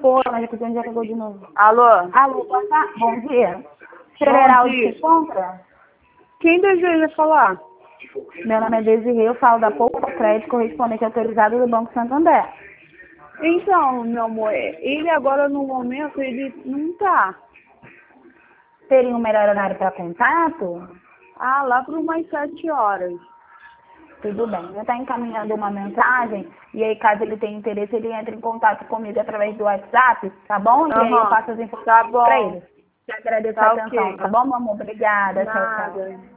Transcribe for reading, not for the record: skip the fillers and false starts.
Pô, mas a Cristiane já cagou de novo. Alô? Alô, bom dia. Federal dia. se encontra? Quem deseja falar? Meu nome é Desirê, eu falo da Poupa Crédito, correspondente autorizado do Banco Santander. Então, meu amor, ele agora no momento, ele não tá. Teria um melhor horário para contato? Ah, lá por umas 7 horas. Tudo bem. Eu estou encaminhando uma mensagem e aí, caso ele tenha interesse, ele entra em contato comigo através do WhatsApp, tá bom? E aí eu passo as informações Tá bom. para ele. Te agradeço a Tá atenção, ok. tá bom, meu amor? Obrigada. Tchau, tchau. Nada.